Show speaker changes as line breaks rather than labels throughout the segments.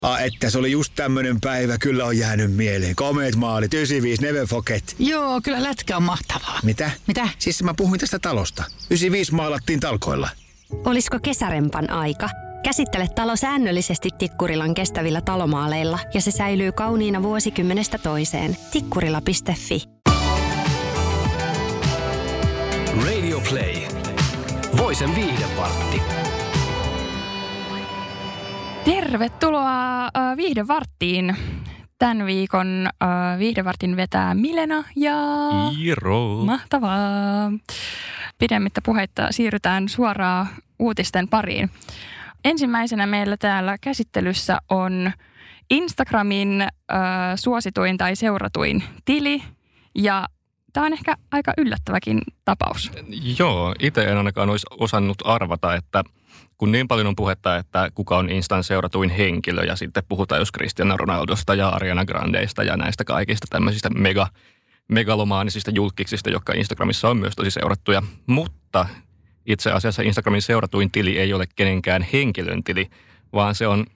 Että se oli just tämmönen päivä, kyllä on jäänyt mieleen. Komeet maalit, 95, never forget.
Joo, kyllä lätkä on mahtavaa.
Mitä?
Mitä?
Siis mä puhuin tästä talosta. 95 maalattiin talkoilla.
Olisiko kesärempan aika? Käsittele talo säännöllisesti Tikkurilan kestävillä talomaaleilla ja se säilyy kauniina vuosikymmenestä toiseen. Tikkurila.fi.
Radio Play. Voisen viihdevartti.
Tervetuloa Viihdevarttiin. Tämän viikon Viihdevartin vetää Milena ja
Iiro.
Mahtavaa. Pidemmittä puheitta siirrytään suoraan uutisten pariin. Ensimmäisenä meillä täällä käsittelyssä on Instagramin suosituin tai seuratuin tili ja tämä on ehkä aika yllättäväkin tapaus.
Joo, itse en ainakaan olisi osannut arvata, että kun niin paljon on puhetta, että kuka on Instan seuratuin henkilö ja sitten puhutaan jos Cristiano Ronaldosta ja Ariana Grandeista ja näistä kaikista tämmöisistä megalomaanisista julkiksista, jotka Instagramissa on myös tosi seurattuja. Mutta itse asiassa Instagramin seuratuin tili ei ole kenenkään henkilön tili, vaan se on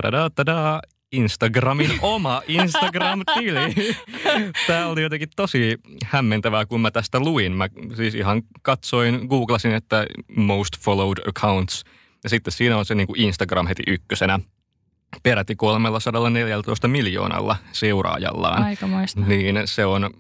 Instagramin oma Instagram-tili. Tämä oli jotenkin tosi hämmentävää, kun mä tästä luin. Mä siis ihan googlasin, että most followed accounts. Ja sitten siinä on se niin kuin Instagram heti ykkösenä. Peräti 314 miljoonalla seuraajallaan.
Aikamoista.
Niin se on,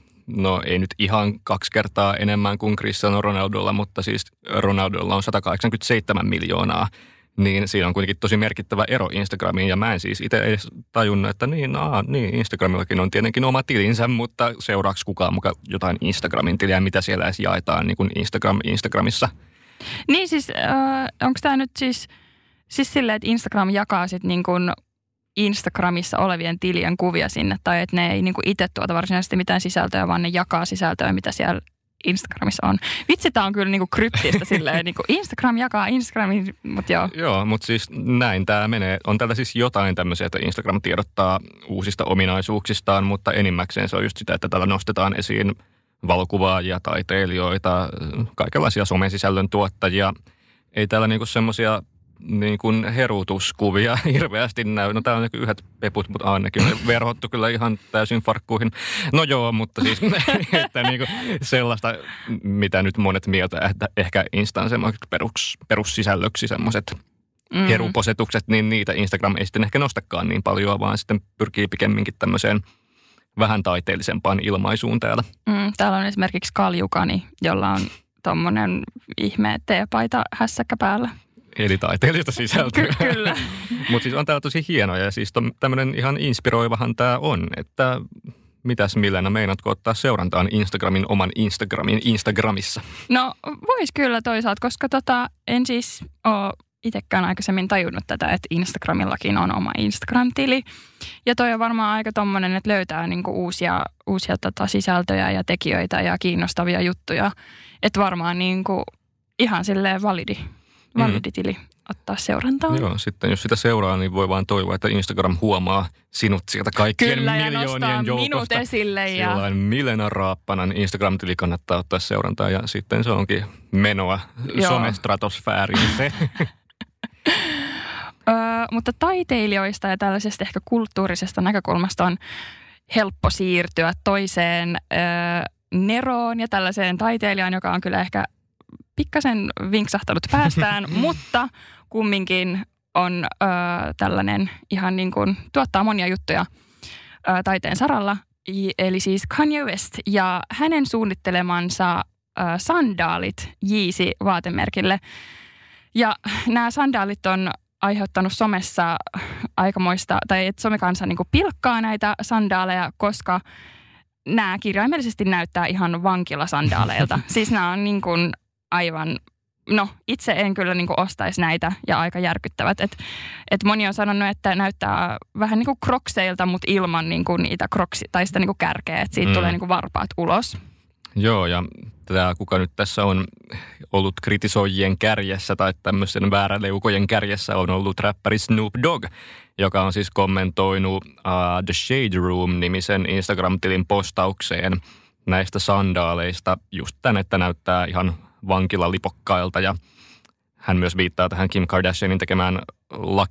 no ei nyt ihan 2 kertaa enemmän kuin Cristiano Ronaldolla, mutta siis Ronaldolla on 187 miljoonaa. Niin siinä on kuitenkin tosi merkittävä ero Instagramiin ja mä en siis itse edes tajunnut, että niin Instagramillakin on tietenkin oma tilinsä, mutta seuraaks kukaan mukaan jotain Instagramin tiliä, mitä siellä edes jaetaan niin kuin Instagramissa?
Niin siis onko tämä nyt siis silleen, että Instagram jakaa sitten niin kuin Instagramissa olevien tilien kuvia sinne tai että ne ei niin kuin itse tuota varsinaisesti mitään sisältöä, vaan ne jakaa sisältöä, mitä siellä Instagramissa on. Vitsi, tämä on kyllä niinku kryptistä silleen, niinku Instagram jakaa Instagramin, mutta joo.
Joo, mutta siis näin tämä menee. On täällä siis jotain tämmöisiä, että Instagram tiedottaa uusista ominaisuuksistaan, mutta enimmäkseen se on just sitä, että täällä nostetaan esiin valokuvaajia, taiteilijoita, kaikenlaisia somesisällön tuottajia. Ei täällä niinku semmoisia niin kuin herutuskuvia hirveästi näy. No täällä on yhdet peput, mutta nekin on verhottu kyllä ihan täysin farkkuihin. No joo, mutta siis että niin kuin sellaista, mitä nyt monet mieltä, että ehkä Instan semmoiset perussisällöksi semmoiset heruposetukset, niin niitä Instagram ei sitten ehkä nostakaan niin paljon, vaan sitten pyrkii pikemminkin tämmöiseen vähän taiteellisempaan ilmaisuun täällä.
Täällä on esimerkiksi Kaljukani, jolla on tommonen ihme teepaita hässäkkä päällä.
Eli taiteellista sisältöä.
Kyllä.
Mutta siis on täällä tosi hienoja ja siis tämmöinen ihan inspiroivahan tämä on, että mitäs Milena, meinaatko ottaa seurantaan Instagramin oman Instagramissa?
No vois kyllä toisaalta, koska en siis ole itsekään aikaisemmin tajunnut tätä, että Instagramillakin on oma Instagram-tili. Ja toi on varmaan aika tommonen, että löytää niinku uusia sisältöjä ja tekijöitä ja kiinnostavia juttuja. Että varmaan niinku ihan silleen validi tili ottaa seurantaan.
Joo, sitten jos sitä seuraa, niin voi vaan toivoa, että Instagram huomaa sinut sieltä kaikkien
kyllä,
miljoonien joukosta.
minut esille.
Sillain Milena Raappanan Instagram-tili kannattaa ottaa seurantaan ja sitten se onkin menoa somestratosfääriin se.
Mutta taiteilijoista ja tällaisesta ehkä kulttuurisesta näkökulmasta on helppo siirtyä toiseen Neroon ja tällaiseen taiteilijaan, joka on kyllä ehkä pikkasen vinksahtanut päästään, mutta kumminkin on tällainen ihan niin kuin tuottaa monia juttuja taiteen saralla. Eli siis Kanye West ja hänen suunnittelemansa sandaalit Yeezy-vaatemerkille. Ja nämä sandaalit on aiheuttanut somessa aikamoista, tai että somekansa niin kuin pilkkaa näitä sandaaleja, koska nämä kirjaimellisesti näyttää ihan vankilasandaaleilta. Siis nämä on niin kuin aivan, no itse en kyllä niin kuin ostaisi näitä ja aika järkyttävät. Et moni on sanonut, että näyttää vähän niin kuin krokseilta, mutta ilman niin kuin niitä tai sitä niin kuin kärkeä, että siitä tulee niin kuin varpaat ulos.
Joo, ja tämä kuka nyt tässä on ollut kritisoijien kärjessä tai tämmöisen vääräleukojen kärjessä on ollut räppäri Snoop Dogg, joka on siis kommentoinut The Shade Room-nimisen Instagram-tilin postaukseen näistä sandaaleista just tän, että näyttää ihan vankilalipokkailta ja hän myös viittaa tähän Kim Kardashianin tekemään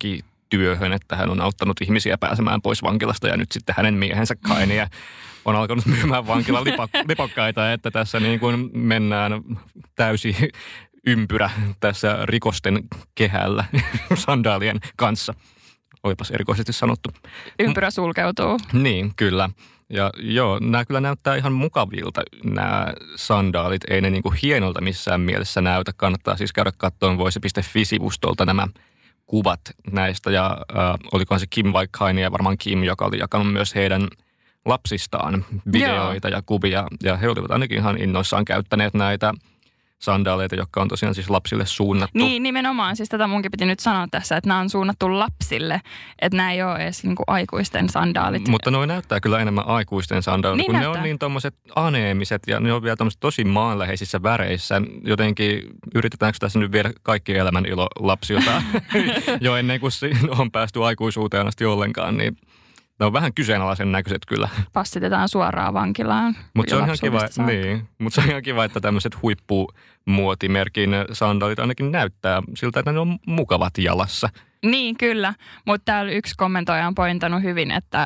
työhön, että hän on auttanut ihmisiä pääsemään pois vankilasta ja nyt sitten hänen miehensä Kanye on alkanut myymään vankilan lipokkaita, että tässä niin kuin mennään täysi ympyrä tässä rikosten kehällä sandaalien kanssa. Olipas erikoisesti sanottu.
Ympyrä sulkeutuu.
Niin, kyllä. Ja joo, nämä kyllä näyttää ihan mukavilta, nämä sandaalit. Ei ne niin kuin hienolta missään mielessä näytä. Kannattaa siis käydä katsomaan voise.fi-sivustolta nämä kuvat näistä. Ja olikohan se Kim vai Kanye, varmaan Kim, joka oli jakanut myös heidän lapsistaan videoita ja kuvia. Ja he olivat ainakin ihan innoissaan käyttäneet näitä sandaaleita, jotka on tosiaan siis lapsille suunnattu.
Niin, nimenomaan. Siis tätä munkin piti nyt sanoa tässä, että nämä on suunnattu lapsille. Että nämä ei ole edes niin kuin aikuisten sandaalit.
Mutta noi näyttää kyllä enemmän aikuisten sandaalit, niin kun näyttää. Ne on niin tommoset aneemiset ja ne on vielä tommoset tosi maanläheisissä väreissä. Jotenkin yritetäänkö tässä nyt viedä kaikki elämän ilo lapsilta jo ennen kuin on päästy aikuisuuteen asti ollenkaan, niin ne on vähän kyseenalaisen näköiset kyllä.
Passitetaan suoraan vankilaan.
Mutta se on ihan kiva, että tämmöiset huippumuotimerkin sandaalit ainakin näyttää siltä, että ne on mukavat jalassa.
Niin, kyllä. Mutta täällä yksi kommentoija on pointannut hyvin, että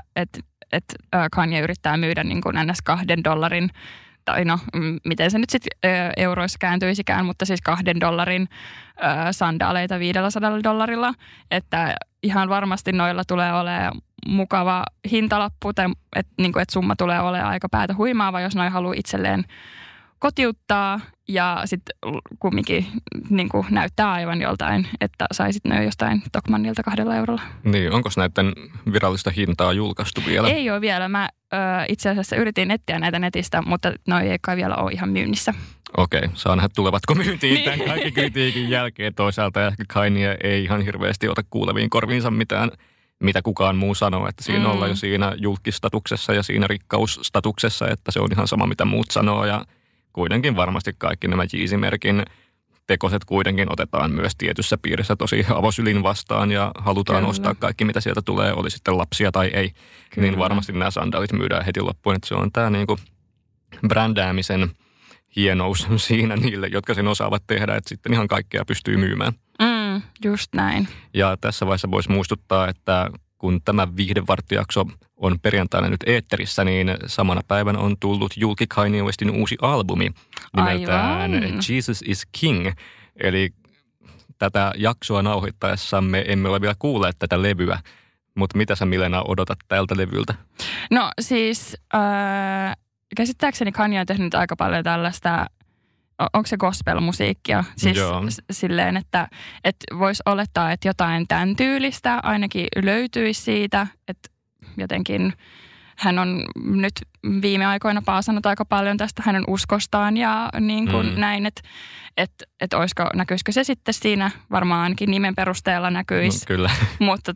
Kanye yrittää myydä niin kuin ns. $2, tai no, miten se nyt sitten euroissa kääntyisikään, mutta siis $2 sandaaleita $500. Että ihan varmasti noilla tulee olemaan mukava hintalappu, että summa tulee olemaan aika päätä huimaava, jos noi haluaa itselleen kotiuttaa ja sitten kumminkin niin kuin näyttää aivan joltain, että saisit ne jostain Tokmannilta €2.
Niin, onko näiden virallista hintaa julkaistu vielä?
Ei ole vielä. Mä itse asiassa yritin etsiä näitä netistä, mutta noi ei kai vielä ole ihan myynnissä.
Okei, saa nähdä tulevatko myyntiin tämän kaikki kritiikin jälkeen. Toisaalta ehkä Kanye ei ihan hirveästi ota kuuleviin korviinsa mitään, mitä kukaan muu sanoo, että siinä ollaan jo siinä julkistatuksessa ja siinä rikkausstatuksessa, että se on ihan sama mitä muut sanoo ja kuitenkin varmasti kaikki nämä Yeezy-merkin tekoset kuitenkin otetaan myös tietyssä piirissä tosi avosylin vastaan ja halutaan ostaa kaikki, mitä sieltä tulee, oli sitten lapsia tai ei. Kyllä. Niin varmasti nämä sandaalit myydään heti loppuun. Että se on tämä niinku brändäämisen hienous siinä niille, jotka sen osaavat tehdä, että sitten ihan kaikkea pystyy myymään.
Just näin.
Ja tässä vaiheessa voisi muistuttaa, että kun tämä viihdevarttijakso on perjantaina nyt eetterissä, niin samana päivänä on tullut julki Kanye Westin uusi albumi nimeltään Jesus is King. Eli tätä jaksoa nauhoittaessamme emme ole vielä kuulleet tätä levyä, mutta mitä sä Milena odotat tältä levyltä?
No siis käsittääkseni Kanye on tehnyt aika paljon tällaista, onko se gospel-musiikkia? Siis silleen, että voisi olettaa, että jotain tämän tyylistä ainakin löytyisi siitä, että jotenkin hän on nyt viime aikoina paasannut aika paljon tästä hänen uskostaan ja niin kuin näin, että näkyisikö se sitten siinä, varmaan ainakin nimen perusteella näkyisi.
No, kyllä.
Mutta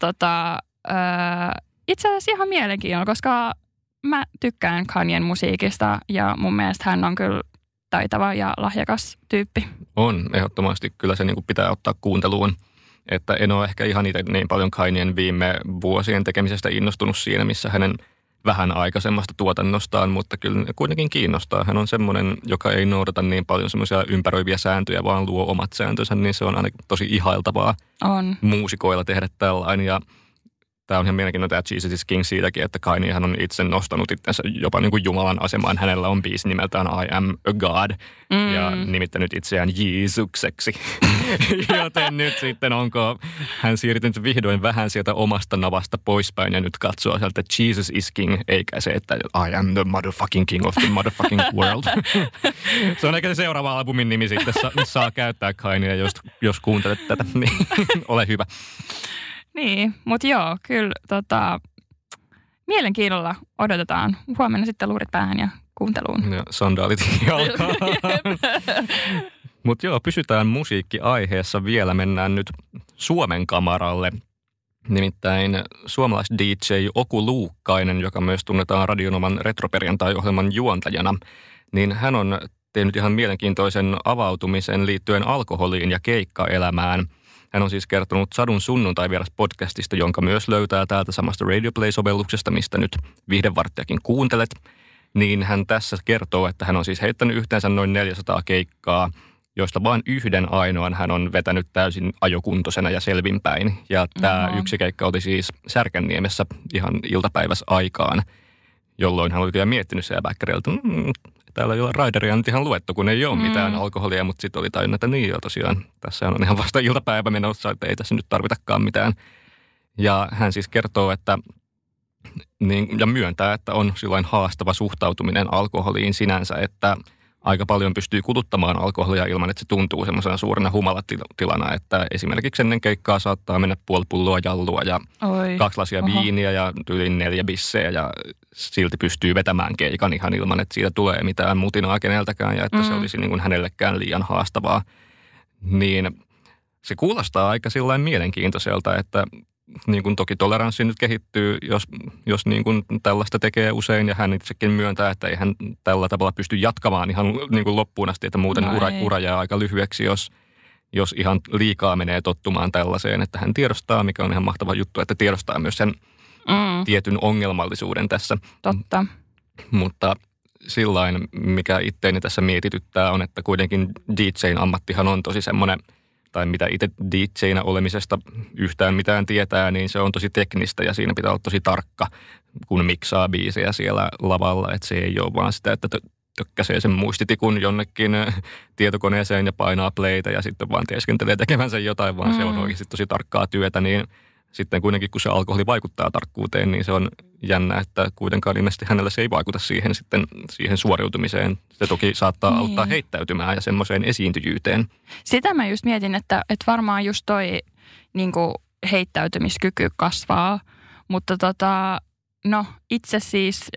itse asiassa ihan mielenkiinnolla, koska mä tykkään Kanyen musiikista ja mun mielestä hän on kyllä taitava ja lahjakas tyyppi. On,
ehdottomasti. Kyllä se niin kuin pitää ottaa kuunteluun. Että en ole ehkä ihan itse niin paljon Kanyen viime vuosien tekemisestä innostunut siinä, missä hänen vähän aikaisemmasta tuotannostaan, mutta kyllä kuitenkin kiinnostaa. Hän on semmoinen, joka ei noudata niin paljon semmoisia ympäröiviä sääntöjä, vaan luo omat sääntönsä, niin se on ainakin tosi ihailtavaa muusikoilla tehdä tällainen. Ja tämä on ihan mielenkiintoinen tämä Jesus is King siitäkin, että Kanyehan on itse nostanut itsensä jopa niin kuin Jumalan asemaan. Hänellä on biisi nimeltään I am a God ja nimittänyt itseään Jeesukseksi. Joten nyt sitten onko hän siirtynyt vihdoin vähän sieltä omasta navasta poispäin ja nyt katsoo sieltä, että Jesus is King, eikä se, että I am the motherfucking king of the motherfucking world. Se on ehkä se seuraava albumin nimi sitten, saa käyttää Kanye, jos kuuntelet tätä, niin ole hyvä. Niin, mutta joo, kyllä mielenkiinnolla odotetaan. Huomenna sitten luurit päähän ja kuunteluun. Ja sandaalit jalkaan. Mutta joo, pysytään musiikkiaiheessa vielä. Mennään nyt Suomen kamaralle. Nimittäin suomalais-DJ Oku Luukkainen, joka myös tunnetaan Radionovan retroperjantai-ohjelman juontajana, niin hän on tehnyt ihan mielenkiintoisen avautumisen liittyen alkoholiin ja keikkaelämään. Hän on siis kertonut Sadun sunnuntai-vieras-podcastista, jonka myös löytää täältä samasta Radio Play-sovelluksesta, mistä nyt viihdevarttiakin kuuntelet. Niin hän tässä kertoo, että hän on siis heittänyt yhteensä noin 400 keikkaa joista vain yhden ainoan hän on vetänyt täysin ajokuntoisena ja selvinpäin. Ja tämä yksi keikka oli siis Särkänniemessä ihan iltapäivässä aikaan, jolloin hän oli vielä miettinyt siellä bäkkäriltä, täällä ei ole raideria nyt ihan luettu, kun ei ole mitään alkoholia, mutta sitten oli tajunnut, että niin jo tosiaan, tässä on ihan vasta iltapäivä menossa, että ei tässä nyt tarvitakaan mitään. Ja hän siis kertoo, että ja myöntää, että on sillain haastava suhtautuminen alkoholiin sinänsä, että aika paljon pystyy kuluttamaan alkoholia ilman, että se tuntuu semmoisena suurena humalatilana, että esimerkiksi ennen keikkaa saattaa mennä puoli pulloa jallua ja 2 lasia viiniä ja yli 4 bissejä ja silti pystyy vetämään keikan ihan ilman, että siitä tulee mitään mutinaa keneltäkään ja että se olisi niin kuin hänellekään liian haastavaa. Niin se kuulostaa aika sillain mielenkiintoiselta, että niin kuin toki toleranssi nyt kehittyy, jos niin kuin tällaista tekee usein ja hän itsekin myöntää, että ei hän tällä tavalla pysty jatkamaan ihan niin kuin loppuun asti, että muuten ura jää aika lyhyeksi, jos ihan liikaa menee tottumaan tällaiseen, että hän tiedostaa, mikä on ihan mahtava juttu, että tiedostaa myös sen tietyn ongelmallisuuden tässä.
Totta.
Mutta sillain, mikä itteeni tässä mietityttää on, että kuitenkin DJ:n ammattihan on tosi semmoinen, tai mitä itse DJ:nä olemisesta yhtään mitään tietää, niin se on tosi teknistä ja siinä pitää olla tosi tarkka, kun miksaa biisejä siellä lavalla. Että se ei ole vaan sitä, että tökkäsee sen muistitikun jonnekin tietokoneeseen ja painaa playtä ja sitten vaan teeskentelee tekemänsä jotain, vaan se on oikeasti tosi tarkkaa työtä, niin sitten kuitenkin kun se alkoholi vaikuttaa tarkkuuteen, niin se on jännä, että kuitenkaan ilmeisesti hänellä se ei vaikuta siihen suoriutumiseen. Se toki saattaa auttaa heittäytymään ja semmoiseen esiintyjyyteen.
Sitä mä just mietin, että varmaan just toi niin kuin heittäytymiskyky kasvaa, mutta itse siis,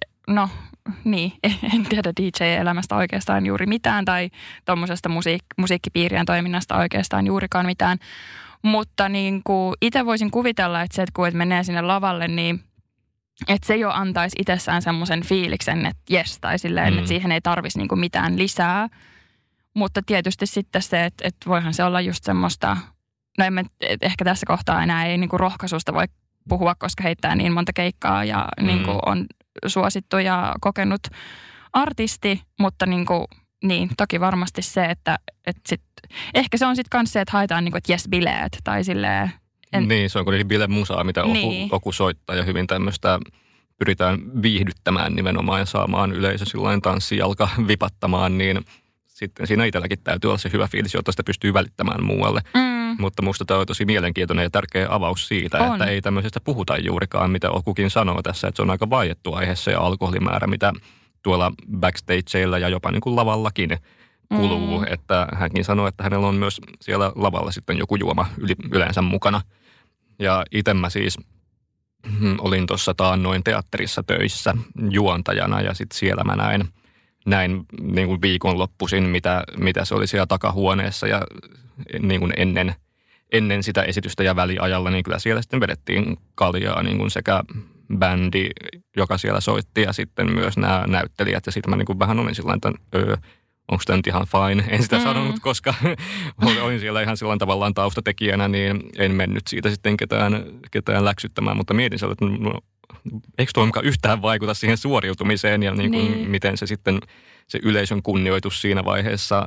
en tiedä DJ-elämästä oikeastaan juuri mitään tai tuommoisesta musiikkipiirien toiminnasta oikeastaan juurikaan mitään. Mutta niin kuin itse voisin kuvitella, että se, että kun menee sinne lavalle, niin että se jo antaisi itsessään semmoisen fiiliksen, että jes, tai silleen, että siihen ei tarvitsisi niin kuin mitään lisää. Mutta tietysti sitten se, että voihan se olla just semmoista, ehkä tässä kohtaa enää ei niin kuin rohkaisusta voi puhua, koska heittää niin monta keikkaa ja niin kuin on suosittu ja kokenut artisti, mutta niin, toki varmasti se, että sit, ehkä se on sitten kanssa se, että haetaan niinku, että jes, bileet tai silleen.
Niin, se on kuitenkin bilemusaa, mitä Oku soittaa ja hyvin tämmöistä pyritään viihdyttämään nimenomaan ja saamaan yleisö sillain tanssijalka vipattamaan, niin sitten siinä itselläkin täytyy olla se hyvä fiilis, jotta sitä pystyy välittämään muualle. Mutta musta tämä on tosi mielenkiintoinen ja tärkeä avaus siitä, että ei tämmöisestä puhuta juurikaan, mitä Okukin sanoo tässä, että se on aika vaiettu aihe se alkoholimäärä, mitä tuolla backstageilla ja jopa niin kuin lavallakin kuluu. Että hänkin sanoo, että hänellä on myös siellä lavalla sitten joku juoma yleensä mukana. Ja itse mä siis olin tuossa taannoin teatterissa töissä juontajana ja sitten siellä mä näin niin kuin viikonloppuisin, mitä se oli siellä takahuoneessa ja niin kuin ennen sitä esitystä ja väliajalla, niin kyllä siellä sitten vedettiin kaljaa niin kuin sekä bändi, joka siellä soitti ja sitten myös nämä näyttelijät. Ja sitten mä niin kuin vähän olin sillä tavalla, että onko tämä nyt ihan fine? En sitä sanonut, koska olin siellä ihan sillä tavallaan taustatekijänä, niin en mennyt siitä sitten ketään läksyttämään. Mutta mietin siellä, että eikö tuo mukaan yhtään vaikuta siihen suoriutumiseen ja niin kuin miten se sitten se yleisön kunnioitus siinä vaiheessa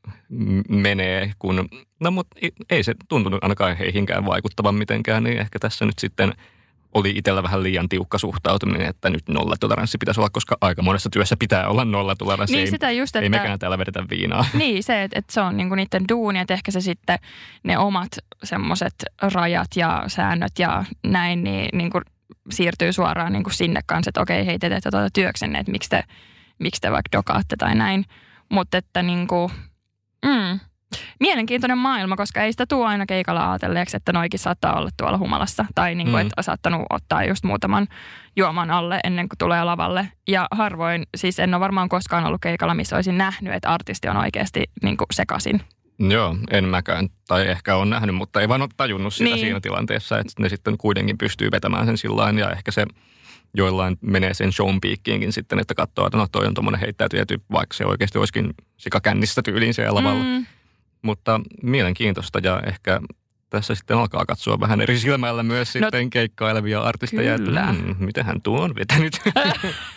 menee, mutta ei se tuntunut ainakaan heihinkään vaikuttavan mitenkään, niin ehkä tässä nyt sitten oli itsellä vähän liian tiukka suhtautuminen, että nyt nollatoleranssi pitäisi olla, koska aika monessa työssä pitää olla nollatoleranssi.
Niin sitä just,
ei mekään täällä vedetä viinaa.
Niin se, että se on niinku niiden duuni, että ehkä se sitten ne omat semmoiset rajat ja säännöt ja näin, niin niinku siirtyy suoraan niinku sinne kanssa, että okei, hei te teette tuota työksenne, että miksi te vaikka dokaatte tai näin. Mutta että niinku, mielenkiintoinen maailma, koska ei sitä tule aina keikalla ajatelleeksi, että noikin saattaa olla tuolla humalassa. Tai niinku, että saattanut ottaa just muutaman juoman alle ennen kuin tulee lavalle. Ja harvoin, siis en ole varmaan koskaan ollut keikalla, missä olisin nähnyt, että artisti on oikeasti niinku sekaisin.
Joo, en mäkään. Tai ehkä on nähnyt, mutta ei vaan ole tajunnut sitä siinä tilanteessa, että ne sitten kuitenkin pystyy vetämään sen sillain. Ja ehkä se joillain menee sen shown peakkiinkin sitten, että katsoo, että no toi on tommoinen heittäytyjä tyyppi, vaikka se oikeasti olisikin sikakännissä tyyliin siellä lavalla. Mutta mielenkiintoista ja ehkä tässä sitten alkaa katsoa vähän eri silmällä myös sitten keikkailevia artisteja, että mitenhän tuo on vetänyt.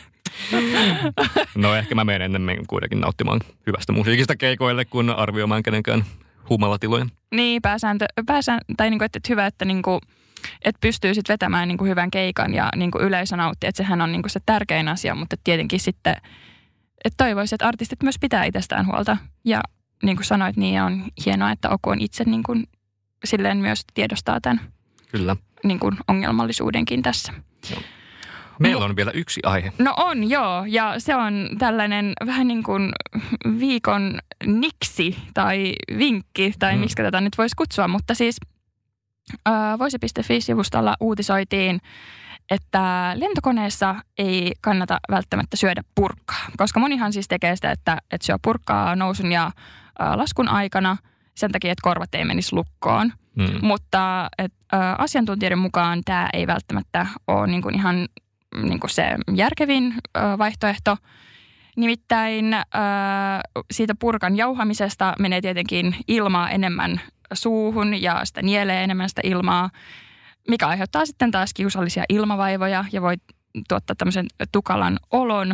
No ehkä mä menen ennemmin kuitenkin nauttimaan hyvästä musiikista keikoille, kun arvioimaan kenenkään humalatiloja.
Niin, tai niinku, että hyvä, että niinku, et pystyy sitten vetämään niinku hyvän keikan ja niinku yleisö nauttii, että sehän on niinku se tärkein asia, mutta tietenkin sitten, että toivoisin, että artistit myös pitää itsestään huolta. Ja niin kuin sanoit, niin on hienoa, että Oku on itse niinku, silleen myös tiedostaa tämän niinku, ongelmallisuudenkin tässä.
Joo. Meillä on vielä yksi aihe.
No on, joo. Ja se on tällainen vähän niin kuin viikon niksi tai vinkki, tai miksi tätä nyt voisi kutsua. Mutta siis voisi.fi-sivustolla uutisoitiin, että lentokoneessa ei kannata välttämättä syödä purkkaa. Koska monihan siis tekee sitä, että syö purkkaa nousun ja laskun aikana sen takia, että korvat ei menisi lukkoon. Mutta asiantuntijoiden mukaan tämä ei välttämättä ole niin kuin ihan niin kuin se järkevin vaihtoehto. Nimittäin siitä purkan jauhamisesta menee tietenkin ilmaa enemmän suuhun ja sitä nielee enemmän sitä ilmaa, mikä aiheuttaa sitten taas kiusallisia ilmavaivoja ja voi tuottaa tämmöisen tukalan olon.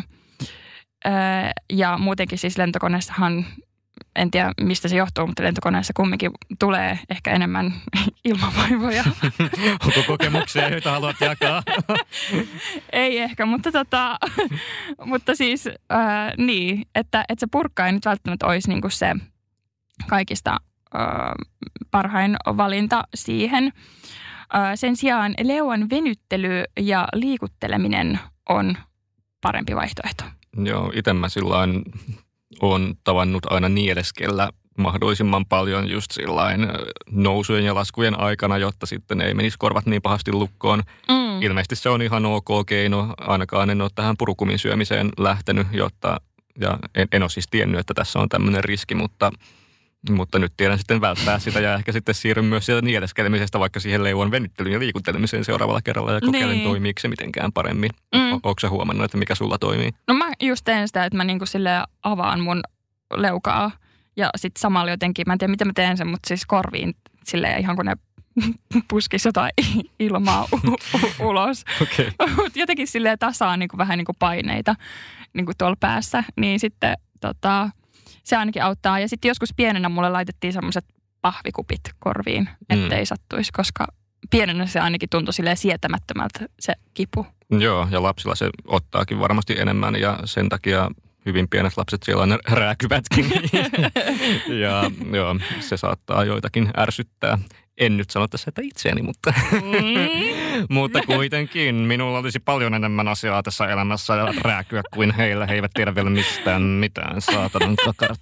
Ja muutenkin siis lentokoneessahan, en tiedä mistä se johtuu, mutta lentokoneessa kumminkin tulee ehkä enemmän ilmavaivoja.
Onko kokemuksia, joita haluat jakaa?
Ei ehkä, mutta siis niin, että se purkka ei nyt välttämättä olisi niinku se kaikista parhain valinta siihen. Sen sijaan leuan venyttely ja liikutteleminen on parempi vaihtoehto.
Joo, itse mä sillain olen tavannut aina nieleskellä mahdollisimman paljon just sillain nousujen ja laskujen aikana, jotta sitten ei menisi korvat niin pahasti lukkoon. Ilmeisesti se on ihan ok keino, ainakaan en ole tähän purukumin syömiseen lähtenyt, ja en ole siis tiennyt, että tässä on tämmöinen riski, mutta nyt tiedän sitten välttää sitä ja ehkä sitten siirryn myös sieltä nieleskelemisestä vaikka siihen leuan venyttelyyn ja liikuttelemiseen seuraavalla kerralla ja kokeilen toimiiko se mitenkään paremmin. Oletko sä huomannut, että mikä sulla toimii?
No mä just teen sitä, että mä niinku silleen avaan mun leukaa ja sitten samalla jotenkin, mä en tiedä miten mä teen sen, mutta siis korviin silleen ihan kun ne puskisi jotain ilmaa ulos.
Okay.
Jotenkin silleen tasaan niinku vähän niinku paineita niinku tuolla päässä, niin sitten se ainakin auttaa. Ja sitten joskus pienenä mulle laitettiin semmoiset pahvikupit korviin, ettei sattuisi, koska pienenä se ainakin tuntui silleen sietämättömältä se kipu. Joo,
ja lapsilla se ottaakin varmasti enemmän ja sen takia hyvin pienet lapset siellä on rääkyvätkin. Ja joo, se saattaa joitakin ärsyttää. En nyt sano tässä, että itseäni, mutta kuitenkin minulla olisi paljon enemmän asiaa tässä elämässä ja rääkyä kuin heillä. He eivät tiedä vielä mistään mitään, saatanan kakarat.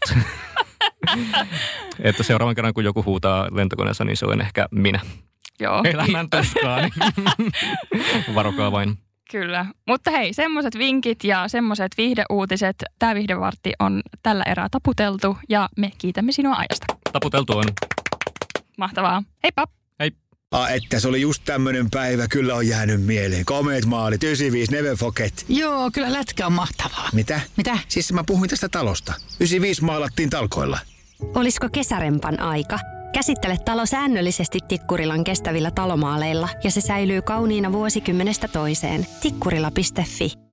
Että seuraavan kerran, kun joku huutaa lentokoneessa, niin se on ehkä minä.
Joo.
Elämän tuskaani. Varokaa vain.
Kyllä. Mutta hei, semmoiset vinkit ja semmoiset viihdeuutiset. Tämä viihdevartti on tällä erää taputeltu ja me kiitämme sinua ajasta.
Taputeltu on.
Mahtavaa. Heippa!
Hei!
Että se oli just tämmönen päivä, kyllä on jäänyt mieleen. Komeet maalit, 95, never forget.
Joo, kyllä lätkä on mahtavaa.
Mitä?
Mitä?
Siis mä puhuin tästä talosta. 95 maalattiin talkoilla.
Olisiko kesärempan aika? Käsittele talo säännöllisesti Tikkurilan kestävillä talomaaleilla ja se säilyy kauniina vuosikymmenestä toiseen. Tikkurila.fi